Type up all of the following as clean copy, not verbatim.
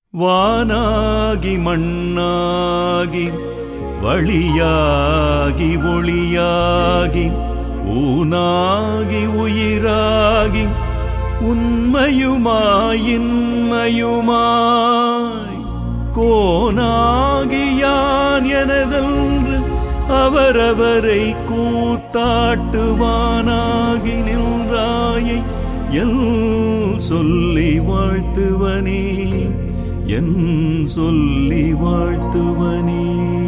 வானாகி மண்ணாகி வழியாகி ஒளியாகி ஊனாகி உயிராகி உண்மையுமாய் இன்மையுமாய் கோனாகி யான் எனதென்று அவரவரை கூத்தாட்டுவானாகி நின்றாயை என் சொல்லி வாழ்த்துவனே, என் சொல்லி வாழ்த்துவனே.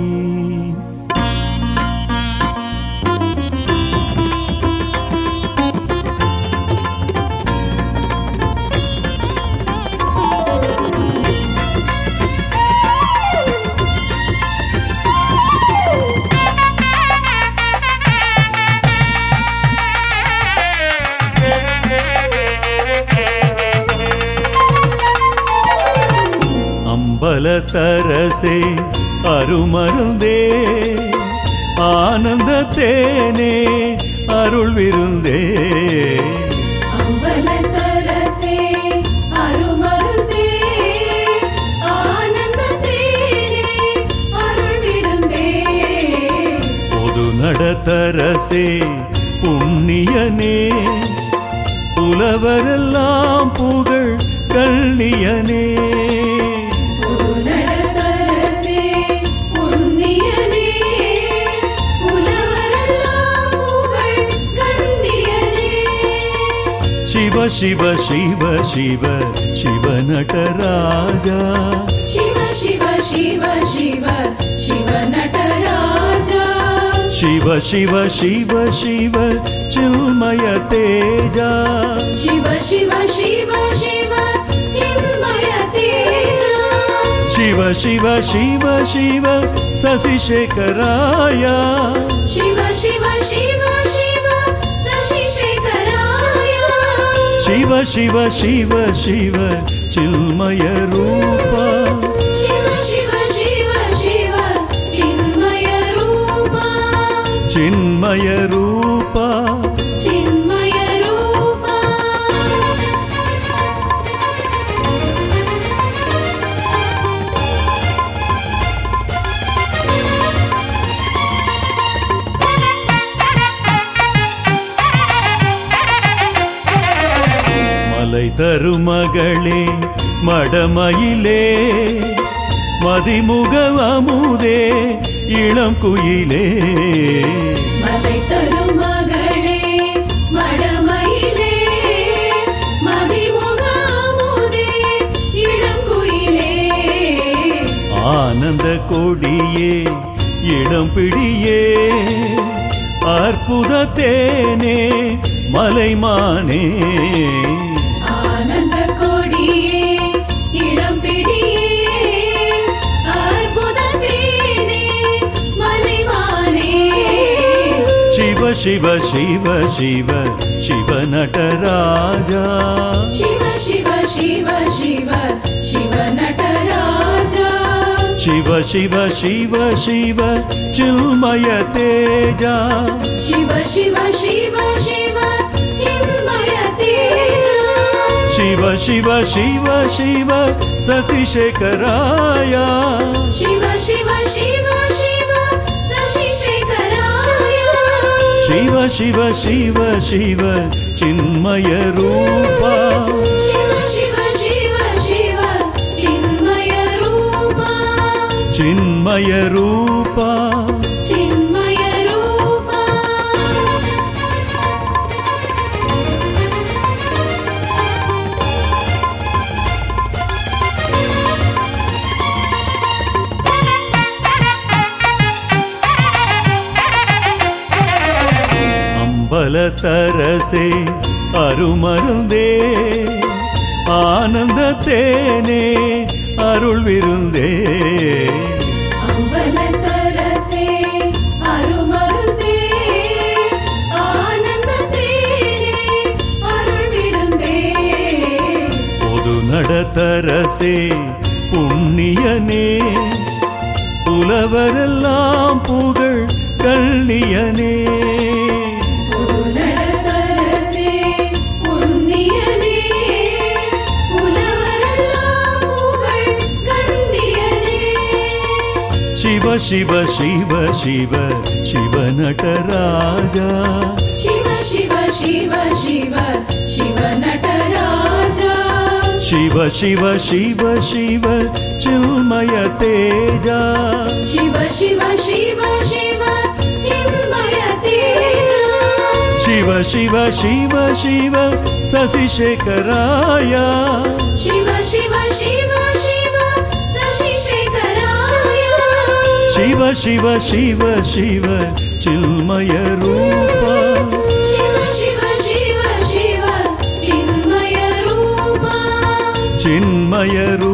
அம்பலத்தரசே அருமருந்தே ஆனந்த தேனே அருள் விருந்தே. அம்பலத்தரசே அருமருந்தே ஆனந்த தேனே அருள் விருந்தே. பொது நடத்தரசே புண்ணியனே புலவரெல்லாம் புகழ் கள்ளியனே. शिव शिव शिव शिव शिव नटराजा, शिव शिव शिव शिव शिव नटराजा. शिव शिव शिव शिव चिन्मय तेजा, शिव शिव शिव शिव चिन्मय तेजा. शिव शिव शिव शिव शशिशेखराया, शिव शिव शिव शिव शशिशेखराया. शिव शिव शिव शिव चिन्मय रूपा, शिव शिव शिव शिव चिन्मय रूपा. चिन्मय रूपा, चिन्मय रूपा. மலை தருமகளே மடமயிலே மதிமுக அமுதே இளம் குயிலே. மலை தருமகளே மடமயிலே மதிமுக அமுதே இளம் குயிலே. ஆனந்த கொடியே இடம் பிடியே அற்புத தேனே மலைமானே. ஆனந்த கொடியே இளம் பிடியே அற்புத தேனே மலைமானே. शिव शिव शिव शिव शिव नटराजा, शिव शिव शिव शिव शिव नटराजा. शिव शिव शिव शिव चिन्मय तेजा, शिव शिव शिव शिव चिन्मय तेजा. शिव शिव शिव शिव शशिशेखराया, शिव शिव शिव शिव शशिशेखराया. शिव शिव शिव शिव चिन्मय रूपा, शिव शिव शिव शिव चिन्मय रूपा. चिन्मय रूपा. चिन्मय रूपा. அம்பலத்தரசே அருமருந்தே ஆனந்த தேனே அருள் விருந்தே. அம்பலத்தரசே அருமருந்தே ஆனந்த தேனே அருள் விருந்தே. பொது நடத்தரசே புண்ணியனே புலவரெல்லாம் புகழ் கள்ளியனே. நடத்தரசே புண்ணியனே புலவரெல்லாம் புகழ் ಶಿವ ಶಿವ ಶಿವ ಶಿವ ನಟರಾಜ ಶಿವ ಶಿವ ಶಿವ ಶಿವ ಶಿವ ನಟರಾಜ ಶಿವ ಶಿವ ಶಿವ ಶಿವ ಚಿನ್ಮಯ ತೇಜ ಶಿವ ಶಿವ ಶಿವ ಶಿವ ಚಿನ್ಮಯ ತೇಜ ಶಿವ ಶಿವ ಶಿವ ಶಿವ ಶಶಿಶೇಖರಾಯ ಶಿವ ಶಿವ ಶಿವ ಶಿವ ಶಶಿಶೇಖರಾಯ ಶಿವ ಶಿವ ಶಿವ ಶಿವ ಚಿನ್ಮಯ ರೂಪ ಶಿವ ಶಿವ ಶಿವ ಶಿವ ಚಿನ್ಮಯ ರೂಪ ಚಿನ್ಮಯ ರೂಪ